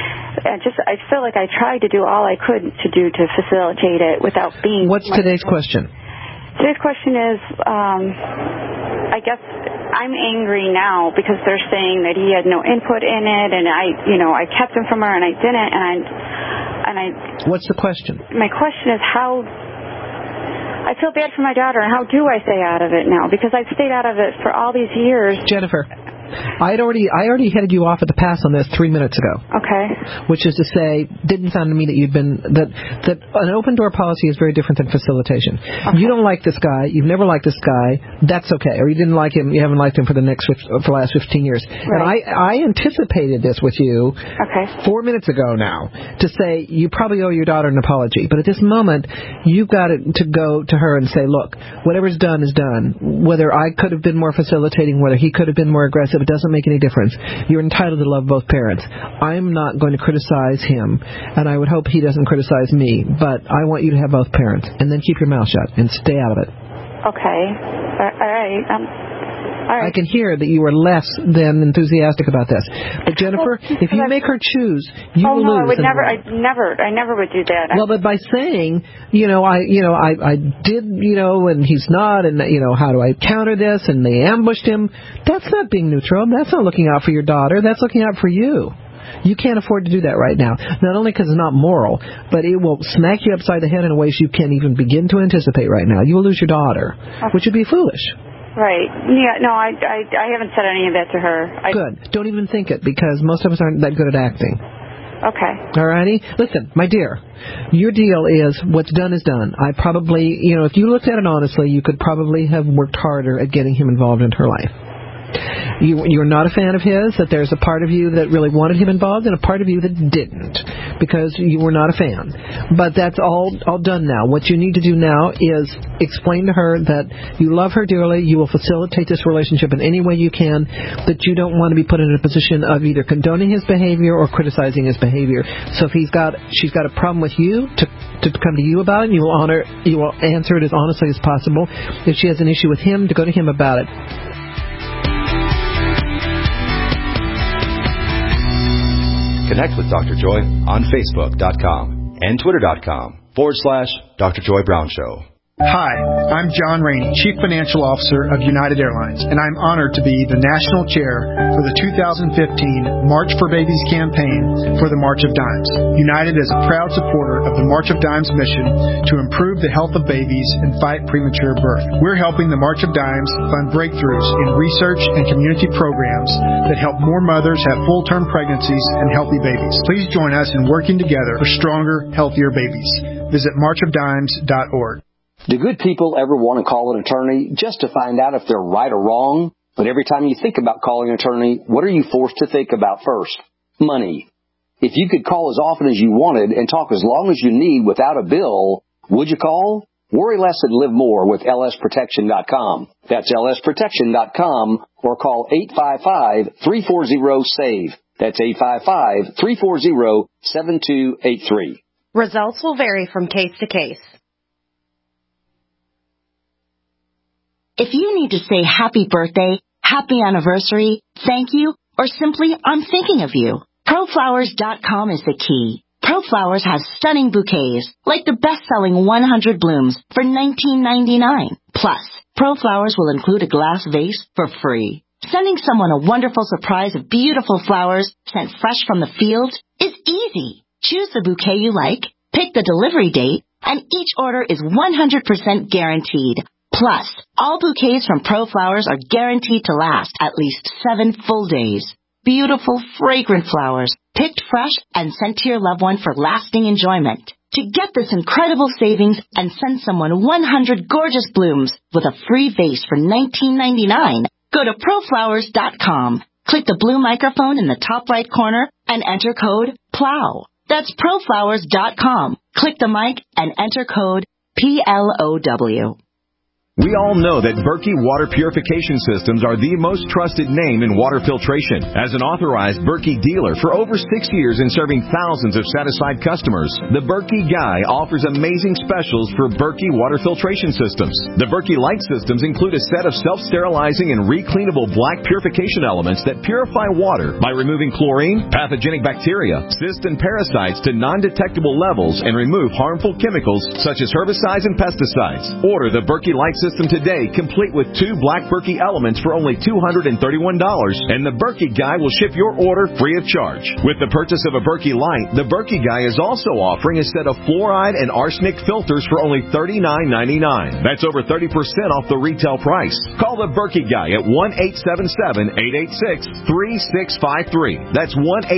I feel like I tried to do all I could to facilitate it without being. What's today's question? Today's question is, I guess I'm angry now because they're saying that he had no input in it, and I kept him from her, and I didn't, and I. What's the question? My question is how. I feel bad for my daughter, and how do I stay out of it now? Because I've stayed out of it for all these years. Jennifer, I already headed you off at the pass on this 3 minutes ago. Okay. Which is to say, didn't sound to me that you'd been that an open door policy is very different than facilitation. Okay. You don't like this guy. You've never liked this guy. That's okay. Or you didn't like him. You haven't liked him for the last 15 years. Right. And I anticipated this with you. Okay. 4 minutes ago now to say you probably owe your daughter an apology. But at this moment, you've got to go to her and say, look, whatever's done is done. Whether I could have been more facilitating, whether he could have been more aggressive. It doesn't make any difference. You're entitled to love both parents. I'm not going to criticize him, and I would hope he doesn't criticize me, but I want you to have both parents, and then keep your mouth shut and stay out of it. Okay. All right. I can hear that you are less than enthusiastic about this. But Jennifer, if you make her choose, you will lose. Oh no, I never would do that. Well, but by saying, I did, and he's not, and how do I counter this? And they ambushed him. That's not being neutral. That's not looking out for your daughter. That's looking out for you. You can't afford to do that right now. Not only because it's not moral, but it will smack you upside the head in ways you can't even begin to anticipate right now. You will lose your daughter, which would be foolish. Right. Yeah, no, I haven't said any of that to her. Good. Don't even think it, because most of us aren't that good at acting. Okay. All righty? Listen, my dear, your deal is what's done is done. I probably, if you looked at it honestly, you could probably have worked harder at getting him involved in her life. you're not a fan of his, that there's a part of you that really wanted him involved and a part of you that didn't because you were not a fan. But that's all done now. What you need to do now is explain to her that you love her dearly, you will facilitate this relationship in any way you can, that you don't want to be put in a position of either condoning his behavior or criticizing his behavior. So if she's got a problem with you, to come to you about it, and you will answer it as honestly as possible. If she has an issue with him, to go to him about it. Connect with Dr. Joy on Facebook.com and Twitter.com/Dr. Joy Brown Show. Hi, I'm John Rainey, Chief Financial Officer of United Airlines, and I'm honored to be the National Chair for the 2015 March for Babies campaign for the March of Dimes. United is a proud supporter of the March of Dimes mission to improve the health of babies and fight premature birth. We're helping the March of Dimes fund breakthroughs in research and community programs that help more mothers have full-term pregnancies and healthy babies. Please join us in working together for stronger, healthier babies. Visit marchofdimes.org. Do good people ever want to call an attorney just to find out if they're right or wrong? But every time you think about calling an attorney, what are you forced to think about first? Money. If you could call as often as you wanted and talk as long as you need without a bill, would you call? Worry less and live more with lsprotection.com. That's lsprotection.com or call 855-340-SAVE. That's 855-340-7283. Results will vary from case to case. If you need to say happy birthday, happy anniversary, thank you, or simply I'm thinking of you, ProFlowers.com is the key. ProFlowers has stunning bouquets, like the best-selling 100 blooms for $19.99. Plus, ProFlowers will include a glass vase for free. Sending someone a wonderful surprise of beautiful flowers sent fresh from the field is easy. Choose the bouquet you like, pick the delivery date, and each order is 100% guaranteed. Plus, all bouquets from ProFlowers are guaranteed to last at least 7 full days. Beautiful, fragrant flowers, picked fresh and sent to your loved one for lasting enjoyment. To get this incredible savings and send someone 100 gorgeous blooms with a free vase for $19.99, go to ProFlowers.com. Click the blue microphone in the top right corner and enter code PLOW. That's ProFlowers.com. Click the mic and enter code PLOW. We all know that Berkey Water Purification Systems are the most trusted name in water filtration. As an authorized Berkey dealer for over 6 years and serving thousands of satisfied customers, the Berkey Guy offers amazing specials for Berkey Water Filtration Systems. The Berkey Light Systems include a set of self-sterilizing and recleanable black purification elements that purify water by removing chlorine, pathogenic bacteria, cysts, and parasites to non-detectable levels and remove harmful chemicals such as herbicides and pesticides. Order the Berkey Light System today, complete with 2 black Berkey elements for only $231, and the Berkey Guy will ship your order free of charge. With the purchase of a Berkey Light, the Berkey Guy is also offering a set of fluoride and arsenic filters for only $39.99. That's over 30% off the retail price. Call the Berkey Guy at 1-877-886-3653. That's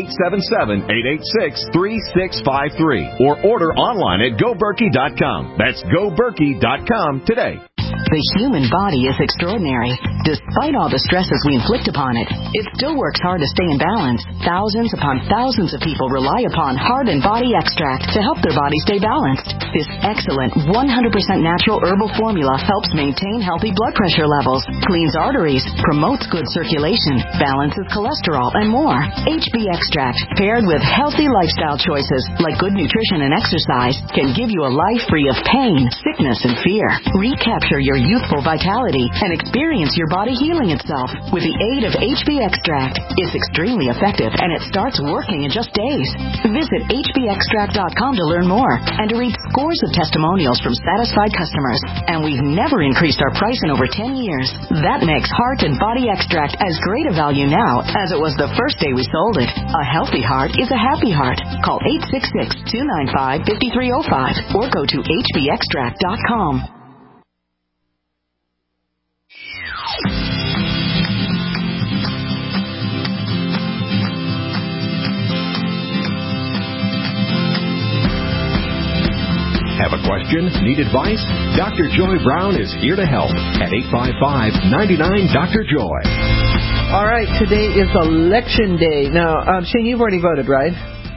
1-877-886-3653. Or order online at GoBerkey.com. That's GoBerkey.com today. The human body is extraordinary. Despite all the stresses we inflict upon it, it still works hard to stay in balance. Thousands upon thousands of people rely upon Heart and Body Extract to help their body stay balanced. This excellent 100% natural herbal formula helps maintain healthy blood pressure levels, cleans arteries, promotes good circulation, balances cholesterol, and more. HB Extract, paired with healthy lifestyle choices like good nutrition and exercise, can give you a life free of pain, sickness, and fear. Recapture your youthful vitality and experience your body healing itself with the aid of HB Extract. It's extremely effective and it starts working in just days. Visit hbextract.com to learn more and to read scores of testimonials from satisfied customers. And we've never increased our price in over 10 years. That makes Heart and Body Extract as great a value now as it was the first day we sold it. A healthy heart is a happy heart. Call 866-295-5305 or go to hbextract.com. Have a question? Need advice? Dr. Joy Brown is here to help at 855-99-DR-JOY. All right, today is Election Day. Now, Shane, you've already voted, right?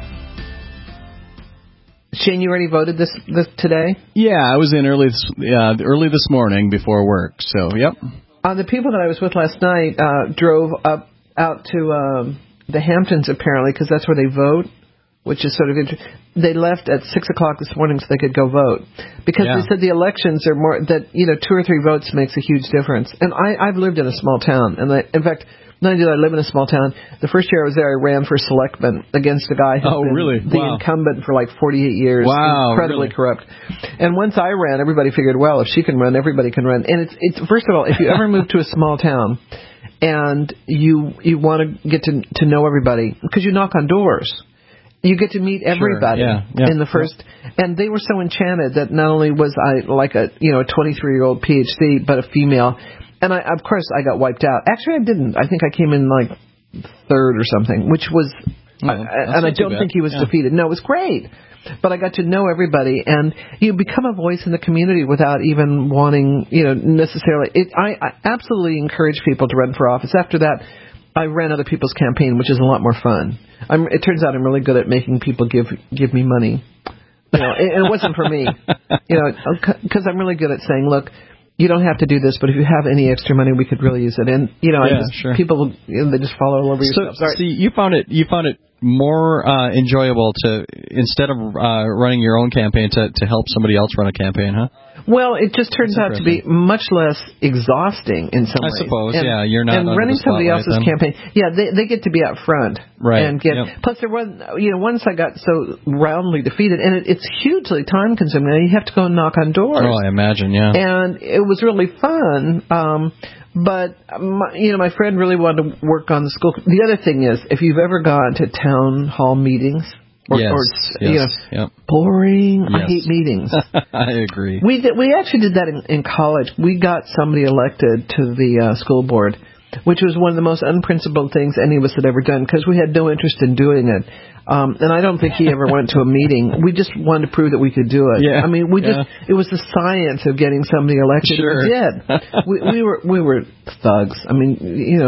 Shane, you already voted this today? Yeah, I was in early this morning before work, so, yep. The people that I was with last night drove out to the Hamptons, apparently, because that's where they vote, which is sort of interesting. They left at 6 o'clock this morning so they could go vote. Because they said the elections are more, that, 2 or 3 votes makes a huge difference. And I've lived in a small town, and in fact, not only did I live in a small town, the first year I was there, I ran for selectman against a guy who's been the incumbent for like 48 years. Wow, incredibly corrupt. And once I ran, everybody figured, well, if she can run, everybody can run. And it's first of all, if you ever move to a small town and you want to get to know everybody, because you knock on doors, you get to meet everybody in the first. And they were so enchanted that not only was I like a 23-year-old PhD, but a female. And of course, I got wiped out. Actually, I didn't. I think I came in like third or something, which was, and I don't think he was defeated. No, it was great. But I got to know everybody, and you become a voice in the community without even wanting, necessarily. I absolutely encourage people to run for office. After that, I ran other people's campaign, which is a lot more fun. It turns out I'm really good at making people give me money. It wasn't for me, because I'm really good at saying, look, you don't have to do this, but if you have any extra money, we could really use it. And people, they just follow all over your stuff. See, you found it more enjoyable to, instead of running your own campaign, to help somebody else run a campaign, huh? Well, it just turns out to be much less exhausting in some ways. I suppose, you're not. And running somebody else's campaign, they get to be out front, right? And plus there was, once I got so roundly defeated, and it's hugely time consuming. You have to go and knock on doors. Oh, I imagine, yeah. And it was really fun. But my friend really wanted to work on the school. The other thing is, if you've ever gone to town hall meetings. Boring. Yes. I hate meetings. I agree. We actually did that in college. We got somebody elected to the school board, which was one of the most unprincipled things any of us had ever done, because we had no interest in doing it. And I don't think he ever went to a meeting. We just wanted to prove that we could do it. Yeah. I mean, it was the science of getting somebody elected. Sure. We did. we were thugs. I mean,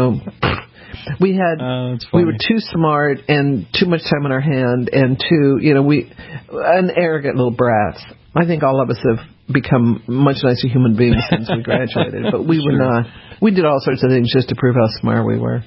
we were too smart and too much time on our hand, and an arrogant little brats. I think all of us have become much nicer human beings since we graduated, but we were not. We did all sorts of things just to prove how smart we were.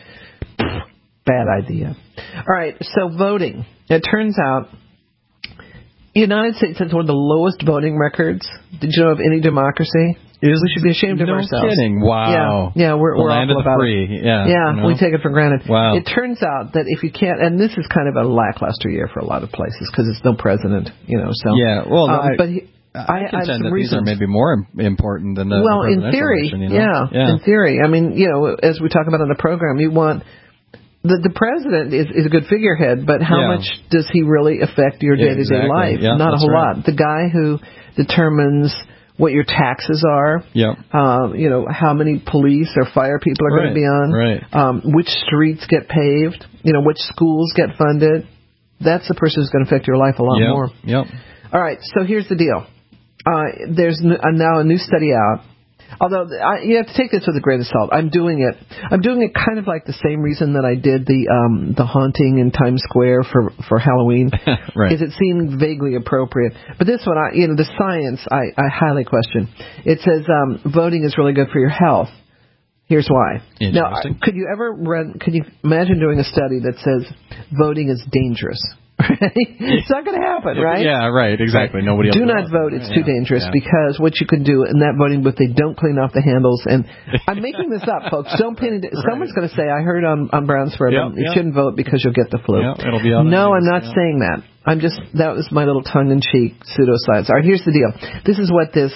Bad idea. All right, so voting. It turns out the United States has one of the lowest voting records. Did you know of any democracy? We should be ashamed of ourselves. No kidding. Wow. Yeah, we're land awful of the about free. it. Yeah, we take it for granted. Wow. It turns out that if you can't, and this is kind of a lackluster year for a lot of places because it's no president, so. Yeah, well, but I contend that these are maybe more important than the in theory, election, in theory. I mean, as we talk about on the program, you want the president is a good figurehead, but how much does he really affect your day-to-day life? Not a whole lot. The guy who determines what your taxes are, how many police or fire people are going to be on, which streets get paved, which schools get funded. That's the person who's going to affect your life a lot more. Yep. All right, so here's the deal. There's now a new study out. Although you have to take this with a grain of salt. I'm doing it kind of like the same reason that I did the haunting in Times Square for Halloween, because it seemed vaguely appropriate. But this one, the science, I highly question. It says voting is really good for your health. Here's why. Now, could you imagine doing a study that says voting is dangerous? It's not going to happen, right? Yeah, right, exactly. Nobody else. Do not vote. It's too dangerous because what you can do in that voting booth, they don't clean off the handles. And I'm making this up, folks. Don't pin it. Someone's going to say, I heard on Brownsburg, you shouldn't vote because you'll get the flu. It'll be on no, I'm not saying that. That was my little tongue-in-cheek pseudoscience. All right, here's the deal. This is what this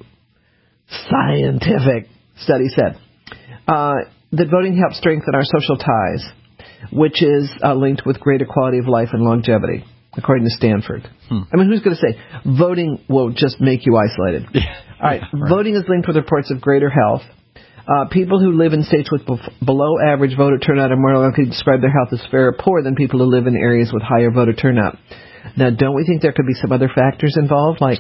scientific study said. That voting helps strengthen our social ties, which is linked with greater quality of life and longevity, according to Stanford. I mean, who's going to say voting will just make you isolated? All right. Voting is linked with reports of greater health. People who live in states with below average voter turnout are more likely to describe their health as fair or poor than people who live in areas with higher voter turnout. Now, don't we think there could be some other factors involved, like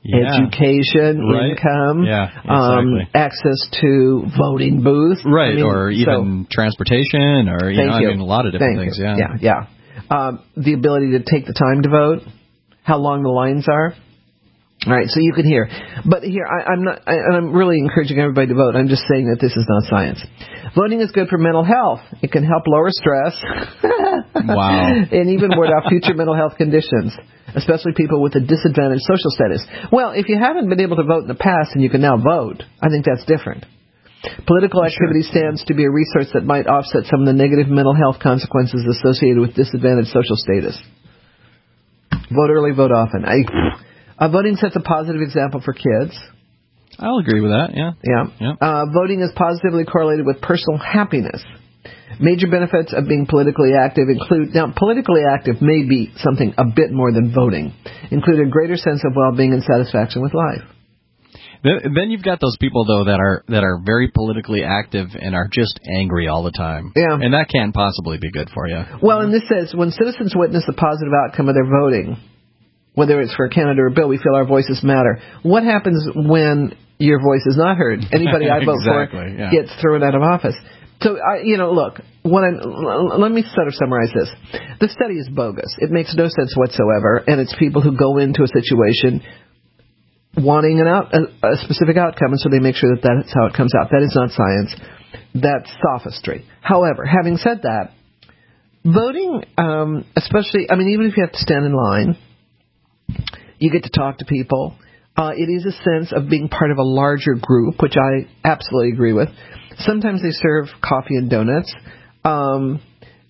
education, income, access to voting booths. Right, I mean, or even transportation, or, a lot of different things. The ability to take the time to vote, how long the lines are. All right, so you can hear. But here, I'm really encouraging everybody to vote. I'm just saying that this is not science. Voting is good for mental health. It can help lower stress. Wow. And even ward off future mental health conditions, especially people with a disadvantaged social status. Well, if you haven't been able to vote in the past and you can now vote, I think that's different. Political activity stands to be a resource that might offset some of the negative mental health consequences associated with disadvantaged social status. Vote early, vote often. Voting sets a positive example for kids. I'll agree with that, yeah. Voting is positively correlated with personal happiness. Major benefits of being politically active include, now politically active may be something a bit more than voting, include a greater sense of well-being and satisfaction with life. Then you've got those people, though, that are very politically active and are just angry all the time. Yeah. And that can't possibly be good for you. Well, and this says, when citizens witness the positive outcome of their voting, whether it's for a candidate or a bill, we feel our voices matter. What happens when your voice is not heard? Anybody I vote for gets thrown out of office. So, look, let me sort of summarize this. The study is bogus. It makes no sense whatsoever, and it's people who go into a situation wanting a specific outcome, and so they make sure that that's how it comes out. That is not science. That's sophistry. However, having said that, voting, especially, even if you have to stand in line, you get to talk to people. It is a sense of being part of a larger group, which I absolutely agree with. Sometimes they serve coffee and donuts. And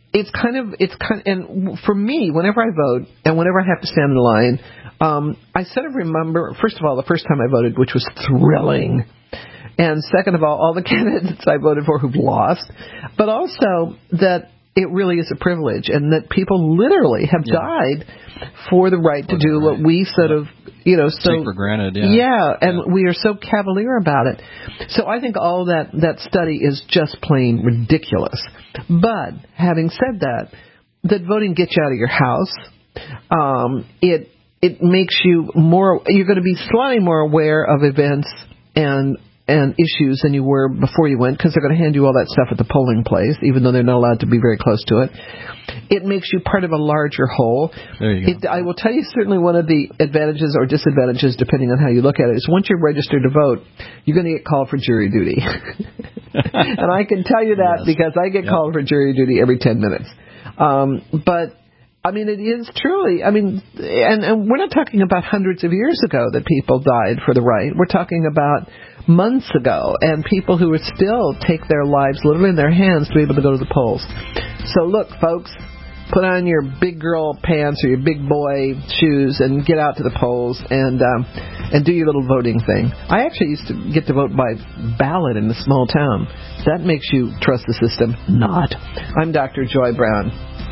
for me, whenever I vote and whenever I have to stand in line, I sort of remember, first of all, the first time I voted, which was thrilling. And second of all the candidates I voted for who've lost. But also that it really is a privilege, and that people literally have died for the right to do what we sort of, take for granted. And we are so cavalier about it. So I think all that study is just plain ridiculous. But having said that voting gets you out of your house. It makes you you're going to be slightly more aware of events and issues than you were before you went, because they're going to hand you all that stuff at the polling place, even though they're not allowed to be very close to it. It makes you part of a larger whole. There you go. I will tell you, certainly one of the advantages or disadvantages, depending on how you look at it, is once you're registered to vote, you're going to get called for jury duty. And I can tell you that because I get called for jury duty every 10 minutes. But it is truly, and we're not talking about hundreds of years ago that people died for the right. We're talking about months ago, and people who would still take their lives literally in their hands to be able to go to the polls. So look, folks, put on your big girl pants or your big boy shoes and get out to the polls and do your little voting thing. I actually used to get to vote by ballot in a small town. That makes you trust the system? Not. I'm Dr. Joy Brown.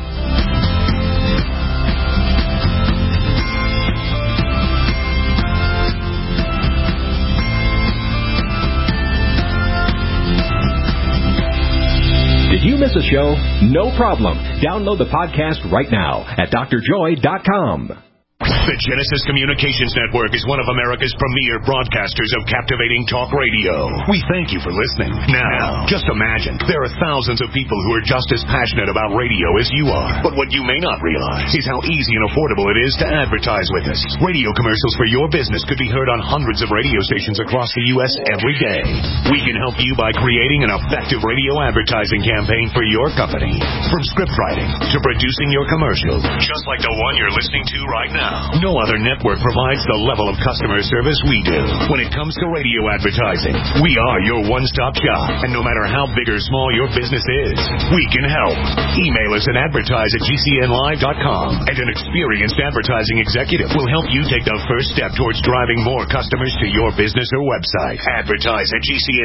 Did you miss a show? No problem. Download the podcast right now at drjoy.com. The Genesis Communications Network is one of America's premier broadcasters of captivating talk radio. We thank you for listening. Now, just imagine, there are thousands of people who are just as passionate about radio as you are. But what you may not realize is how easy and affordable it is to advertise with us. Radio commercials for your business could be heard on hundreds of radio stations across the U.S. every day. We can help you by creating an effective radio advertising campaign for your company. From script writing to producing your commercial, just like the one you're listening to right now. No other network provides the level of customer service we do. When it comes to radio advertising, we are your one-stop shop. And no matter how big or small your business is, we can help. Email us at advertise@gcnlive.com, and an experienced advertising executive will help you take the first step towards driving more customers to your business or website.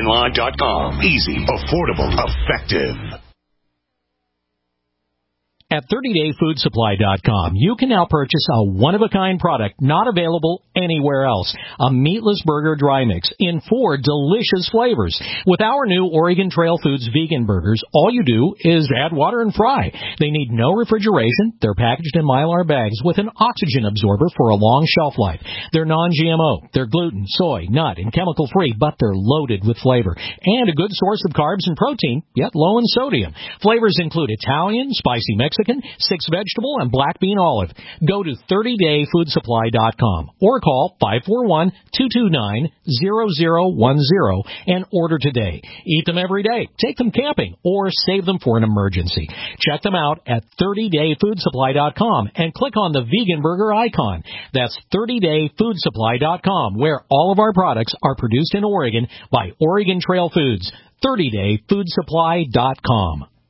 Advertise@gcnlive.com. Easy, affordable, effective. At 30dayfoodsupply.com, you can now purchase a one-of-a-kind product not available anywhere else. A meatless burger dry mix in 4 delicious flavors. With our new Oregon Trail Foods vegan burgers, all you do is add water and fry. They need no refrigeration. They're packaged in Mylar bags with an oxygen absorber for a long shelf life. They're non-GMO. They're gluten, soy, nut, and chemical-free, but they're loaded with flavor. And a good source of carbs and protein, yet low in sodium. Flavors include Italian, spicy Mexican, 6 vegetable, and black bean olive. Go to 30dayfoodsupply.com or call 541-229-0010 and order today. Eat them every day, take them camping, or save them for an emergency. Check them out at 30dayfoodsupply.com and click on the vegan burger icon. That's 30dayfoodsupply.com, where all of our products are produced in Oregon by Oregon Trail Foods. 30dayfoodsupply.com.